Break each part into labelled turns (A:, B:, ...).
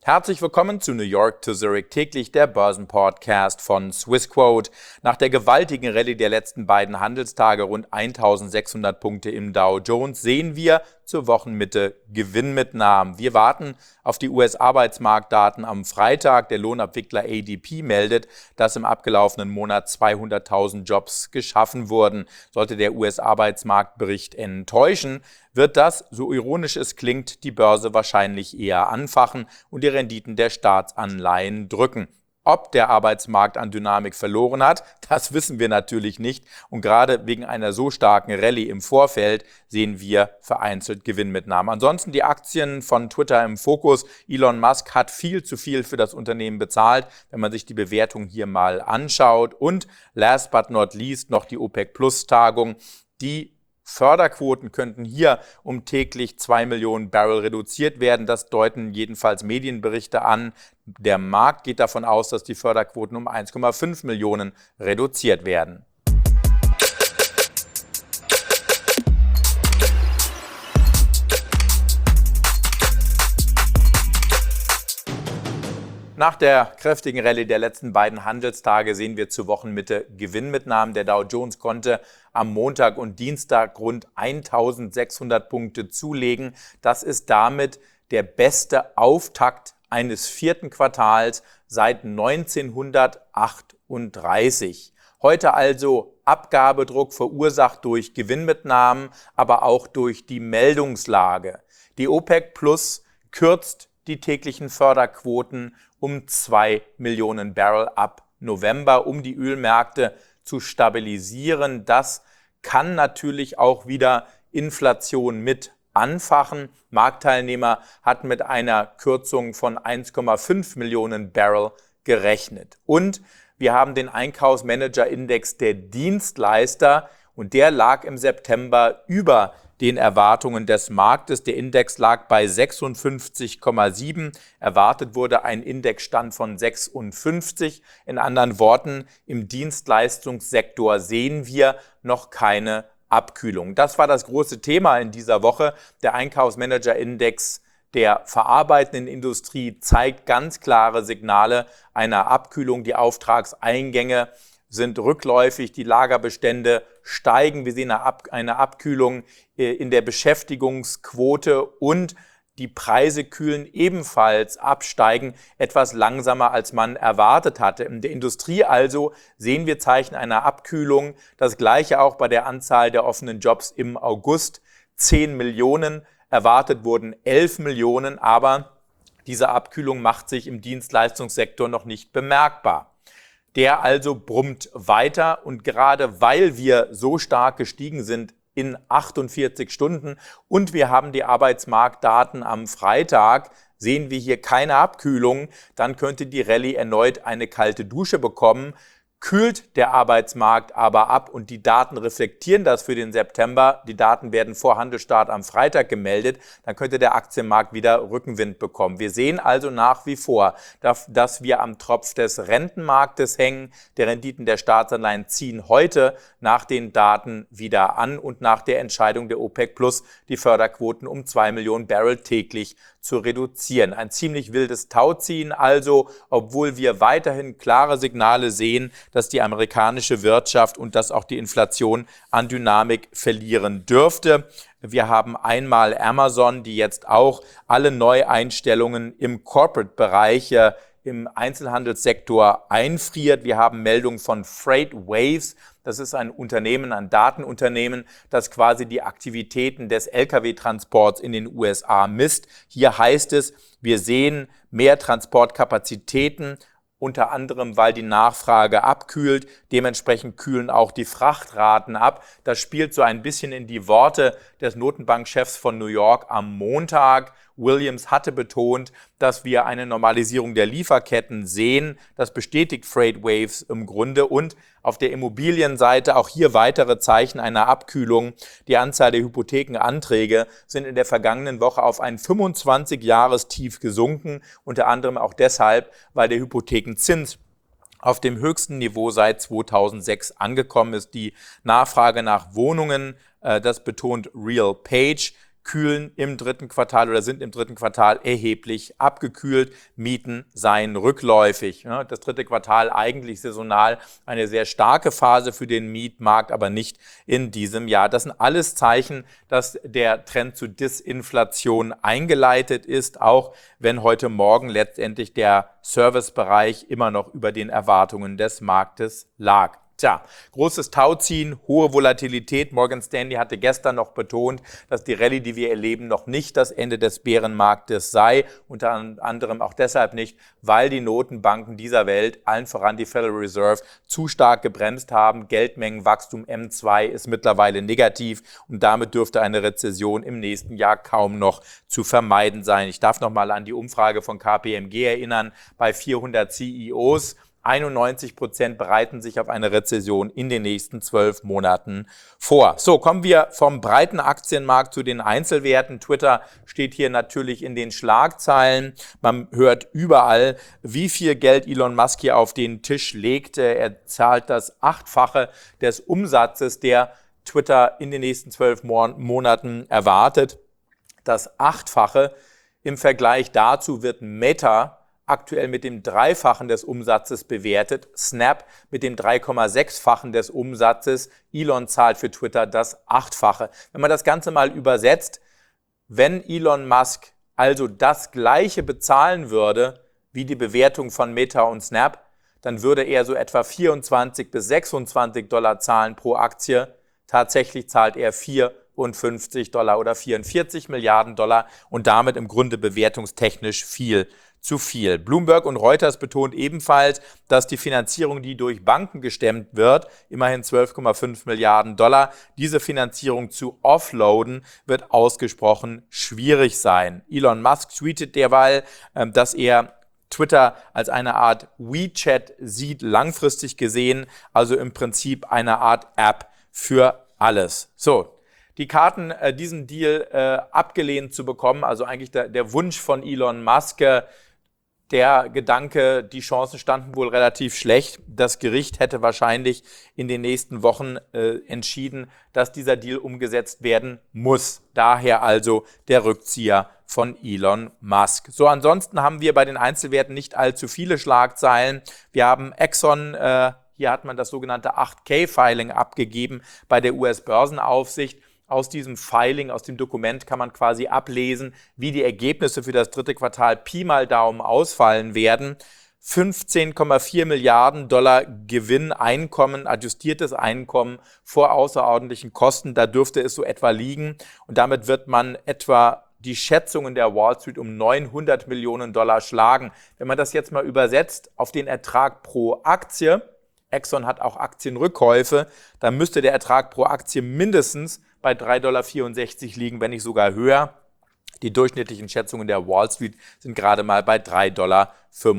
A: Herzlich willkommen zu New York to Zurich täglich, der Börsenpodcast von Swissquote. Nach der gewaltigen Rallye der letzten beiden Handelstage, rund 1600 Punkte im Dow Jones, sehen wir zur Wochenmitte Gewinnmitnahmen. Wir warten auf die US-Arbeitsmarktdaten am Freitag. Der Lohnabwickler ADP meldet, dass im abgelaufenen Monat 200.000 Jobs geschaffen wurden. Sollte der US-Arbeitsmarktbericht enttäuschen, wird das, so ironisch es klingt, die Börse wahrscheinlich eher anfachen und die Renditen der Staatsanleihen drücken. Ob der Arbeitsmarkt an Dynamik verloren hat, das wissen wir natürlich nicht. Und gerade wegen einer so starken Rallye im Vorfeld sehen wir vereinzelt Gewinnmitnahmen. Ansonsten die Aktien von Twitter im Fokus. Elon Musk hat viel zu viel für das Unternehmen bezahlt, wenn man sich die Bewertung hier mal anschaut. Und last but not least noch die OPEC-Plus-Tagung. Die Förderquoten könnten hier um täglich 2 Millionen Barrel reduziert werden. Das deuten jedenfalls Medienberichte an. Der Markt geht davon aus, dass die Förderquoten um 1,5 Millionen reduziert werden. Nach der kräftigen Rallye der letzten beiden Handelstage sehen wir zur Wochenmitte Gewinnmitnahmen. Der Dow Jones konnte am Montag und Dienstag rund 1600 Punkte zulegen. Das ist damit der beste Auftakt eines vierten Quartals seit 1938. Heute also Abgabedruck verursacht durch Gewinnmitnahmen, aber auch durch die Meldungslage. Die OPEC Plus kürzt die täglichen Förderquoten um 2 Millionen Barrel ab November, um die Ölmärkte zu stabilisieren. Das kann natürlich auch wieder Inflation mit anfachen. Marktteilnehmer hatten mit einer Kürzung von 1,5 Millionen Barrel gerechnet. Und wir haben den Einkaufsmanager-Index der Dienstleister und der lag im September über den Erwartungen des Marktes. Der Index lag bei 56,7. Erwartet wurde ein Indexstand von 56. In anderen Worten, im Dienstleistungssektor sehen wir noch keine Abkühlung. Das war das große Thema in dieser Woche. Der Einkaufsmanager-Index der verarbeitenden Industrie zeigt ganz klare Signale einer Abkühlung. Die Auftragseingänge sind rückläufig, die Lagerbestände steigen. Wir sehen eine Abkühlung in der Beschäftigungsquote und die Preise kühlen ebenfalls ab, steigen etwas langsamer, als man erwartet hatte. In der Industrie also sehen wir Zeichen einer Abkühlung. Das Gleiche auch bei der Anzahl der offenen Jobs im August. 10 Millionen, erwartet wurden 11 Millionen, aber diese Abkühlung macht sich im Dienstleistungssektor noch nicht bemerkbar. Der also brummt weiter und gerade weil wir so stark gestiegen sind in 48 Stunden und wir haben die Arbeitsmarktdaten am Freitag, sehen wir hier keine Abkühlung, dann könnte die Rallye erneut eine kalte Dusche bekommen. Kühlt der Arbeitsmarkt aber ab und die Daten reflektieren das für den September, die Daten werden vor Handelsstart am Freitag gemeldet, dann könnte der Aktienmarkt wieder Rückenwind bekommen. Wir sehen also nach wie vor, dass wir am Tropf des Rentenmarktes hängen. Die Renditen der Staatsanleihen ziehen heute nach den Daten wieder an und nach der Entscheidung der OPEC Plus die Förderquoten um 2 Millionen Barrel täglich zu reduzieren. Ein ziemlich wildes Tauziehen also, obwohl wir weiterhin klare Signale sehen, dass die amerikanische Wirtschaft und dass auch die Inflation an Dynamik verlieren dürfte. Wir haben einmal Amazon, die jetzt auch alle Neueinstellungen im Corporate-Bereich im Einzelhandelssektor einfriert. Wir haben Meldungen von Freightwaves. Das ist ein Unternehmen, ein Datenunternehmen, das quasi die Aktivitäten des Lkw-Transports in den USA misst. Hier heißt es, wir sehen mehr Transportkapazitäten, unter anderem, weil die Nachfrage abkühlt. Dementsprechend kühlen auch die Frachtraten ab. Das spielt so ein bisschen in die Worte des Notenbankchefs von New York am Montag. Williams hatte betont, dass wir eine Normalisierung der Lieferketten sehen. Das bestätigt Freightwaves im Grunde und auf der Immobilienseite auch hier weitere Zeichen einer Abkühlung. Die Anzahl der Hypothekenanträge sind in der vergangenen Woche auf ein 25-Jahrestief gesunken, unter anderem auch deshalb, weil der Hypothekenzins auf dem höchsten Niveau seit 2006 angekommen ist. Die Nachfrage nach Wohnungen, das betont RealPage, kühlen im dritten Quartal oder sind im dritten Quartal erheblich abgekühlt. Mieten seien rückläufig. Das dritte Quartal eigentlich saisonal eine sehr starke Phase für den Mietmarkt, aber nicht in diesem Jahr. Das sind alles Zeichen, dass der Trend zu Disinflation eingeleitet ist, auch wenn heute Morgen letztendlich der Servicebereich immer noch über den Erwartungen des Marktes lag. Tja, großes Tauziehen, hohe Volatilität. Morgan Stanley hatte gestern noch betont, dass die Rallye, die wir erleben, noch nicht das Ende des Bärenmarktes sei. Unter anderem auch deshalb nicht, weil die Notenbanken dieser Welt, allen voran die Federal Reserve, zu stark gebremst haben. Geldmengenwachstum M2 ist mittlerweile negativ und damit dürfte eine Rezession im nächsten Jahr kaum noch zu vermeiden sein. Ich darf noch mal an die Umfrage von KPMG erinnern, bei 400 CEOs. 91% bereiten sich auf eine Rezession in den nächsten 12 Monaten vor. So, kommen wir vom breiten Aktienmarkt zu den Einzelwerten. Twitter steht hier natürlich in den Schlagzeilen. Man hört überall, wie viel Geld Elon Musk hier auf den Tisch legte. Er zahlt das 8-fache des Umsatzes, der Twitter in den nächsten 12 Monaten erwartet. Das 8-fache. Im Vergleich dazu wird Meta aktuell mit dem 3-fachen des Umsatzes bewertet, Snap mit dem 3,6-fachen des Umsatzes, Elon zahlt für Twitter das 8-fache. Wenn man das Ganze mal übersetzt, wenn Elon Musk also das Gleiche bezahlen würde wie die Bewertung von Meta und Snap, dann würde er so etwa 24 bis 26 Dollar zahlen pro Aktie. Tatsächlich zahlt er 54 Dollar oder 44 Milliarden Dollar und damit im Grunde bewertungstechnisch viel zu viel. Bloomberg und Reuters betont ebenfalls, dass die Finanzierung, die durch Banken gestemmt wird, immerhin 12,5 Milliarden Dollar, diese Finanzierung zu offloaden, wird ausgesprochen schwierig sein. Elon Musk tweetet derweil, dass er Twitter als eine Art WeChat sieht, langfristig gesehen, also im Prinzip eine Art App für alles. So. Die Karten, diesen Deal abgelehnt zu bekommen, also eigentlich der Wunsch von Elon Musk, der Gedanke, die Chancen standen wohl relativ schlecht. Das Gericht hätte wahrscheinlich in den nächsten Wochen entschieden, dass dieser Deal umgesetzt werden muss. Daher also der Rückzieher von Elon Musk. So, ansonsten haben wir bei den Einzelwerten nicht allzu viele Schlagzeilen. Wir haben Exxon, hier hat man das sogenannte 8K-Filing abgegeben bei der US-Börsenaufsicht. Aus diesem Filing, aus dem Dokument kann man quasi ablesen, wie die Ergebnisse für das dritte Quartal Pi mal Daumen ausfallen werden. 15,4 Milliarden Dollar Gewinn, Einkommen, adjustiertes Einkommen vor außerordentlichen Kosten, da dürfte es so etwa liegen. Und damit wird man etwa die Schätzungen der Wall Street um 900 Millionen Dollar schlagen. Wenn man das jetzt mal übersetzt auf den Ertrag pro Aktie, Exxon hat auch Aktienrückkäufe, dann müsste der Ertrag pro Aktie mindestens bei 3,64 Dollar liegen, wenn nicht sogar höher. Die durchschnittlichen Schätzungen der Wall Street sind gerade mal bei 3,45 Dollar.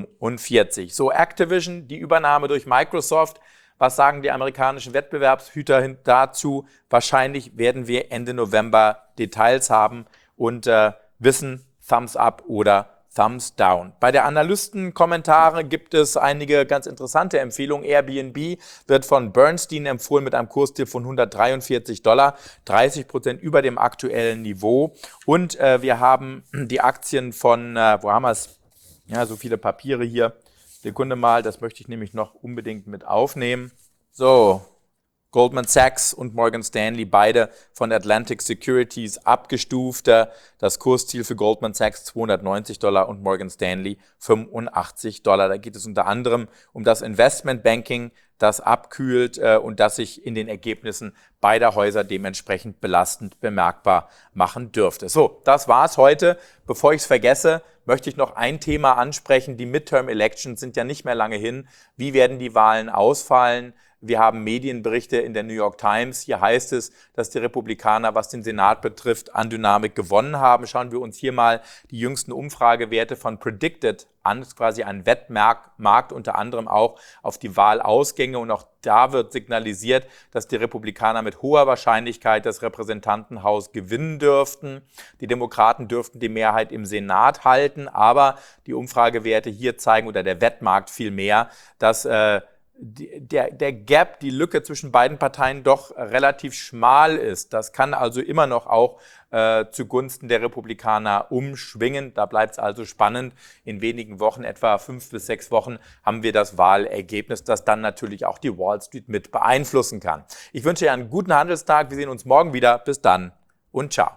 A: So, Activision, die Übernahme durch Microsoft. Was sagen die amerikanischen Wettbewerbshüter dazu? Wahrscheinlich werden wir Ende November Details haben und wissen, Thumbs up oder Thumbs down. Bei der Analystenkommentare gibt es einige ganz interessante Empfehlungen. Airbnb wird von Bernstein empfohlen mit einem Kursziel von 143 Dollar, 30% über dem aktuellen Niveau. Und wir haben die Aktien von, wo haben wir es? Ja, so viele Papiere hier. Sekunde mal, das möchte ich nämlich noch unbedingt mit aufnehmen. So, Goldman Sachs und Morgan Stanley, beide von Atlantic Securities abgestuft. Das Kursziel für Goldman Sachs 290 Dollar und Morgan Stanley 85 Dollar. Da geht es unter anderem um das Investmentbanking, das abkühlt und das sich in den Ergebnissen beider Häuser dementsprechend belastend bemerkbar machen dürfte. So, das war's heute. Bevor ich es vergesse, möchte ich noch ein Thema ansprechen. Die Midterm Elections sind ja nicht mehr lange hin. Wie werden die Wahlen ausfallen? Wir haben Medienberichte in der New York Times. Hier heißt es, dass die Republikaner, was den Senat betrifft, an Dynamik gewonnen haben. Schauen wir uns hier mal die jüngsten Umfragewerte von Predicted an. Das ist quasi ein Wettmarkt, unter anderem auch auf die Wahlausgänge. Und auch da wird signalisiert, dass die Republikaner mit hoher Wahrscheinlichkeit das Repräsentantenhaus gewinnen dürften. Die Demokraten dürften die Mehrheit im Senat halten. Aber die Umfragewerte hier zeigen, oder der Wettmarkt vielmehr, dass der Gap, die Lücke zwischen beiden Parteien doch relativ schmal ist. Das kann also immer noch auch zugunsten der Republikaner umschwingen. Da bleibt es also spannend. In wenigen Wochen, etwa 5 bis 6 Wochen, haben wir das Wahlergebnis, das dann natürlich auch die Wall Street mit beeinflussen kann. Ich wünsche dir einen guten Handelstag. Wir sehen uns morgen wieder. Bis dann und ciao.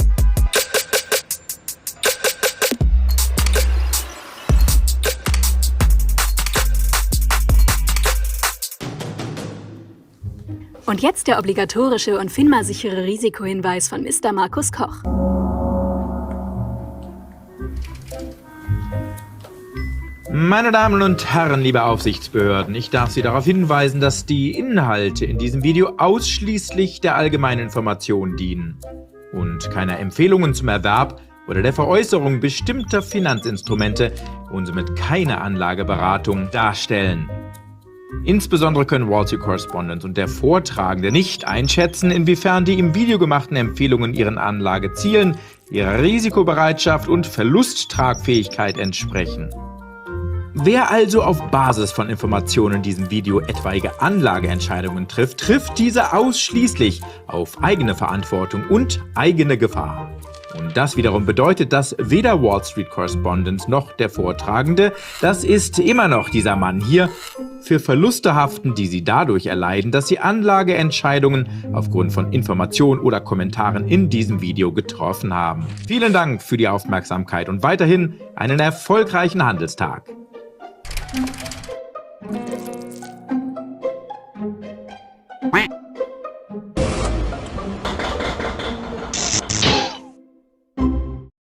B: Und jetzt der obligatorische und FINMA-sichere Risikohinweis von Mr. Markus Koch.
C: Meine Damen und Herren, liebe Aufsichtsbehörden, ich darf Sie darauf hinweisen, dass die Inhalte in diesem Video ausschließlich der allgemeinen Information dienen und keine Empfehlungen zum Erwerb oder der Veräußerung bestimmter Finanzinstrumente und somit keine Anlageberatung darstellen. Insbesondere können Wall Street Correspondent und der Vortragende nicht einschätzen, inwiefern die im Video gemachten Empfehlungen ihren Anlagezielen, ihrer Risikobereitschaft und Verlusttragfähigkeit entsprechen. Wer also auf Basis von Informationen in diesem Video etwaige Anlageentscheidungen trifft, trifft diese ausschließlich auf eigene Verantwortung und eigene Gefahr. Und das wiederum bedeutet, dass weder Wall Street Correspondent noch der Vortragende, das ist immer noch dieser Mann hier, für Verluste haften, die sie dadurch erleiden, dass sie Anlageentscheidungen aufgrund von Informationen oder Kommentaren in diesem Video getroffen haben. Vielen Dank für die Aufmerksamkeit und weiterhin einen erfolgreichen Handelstag.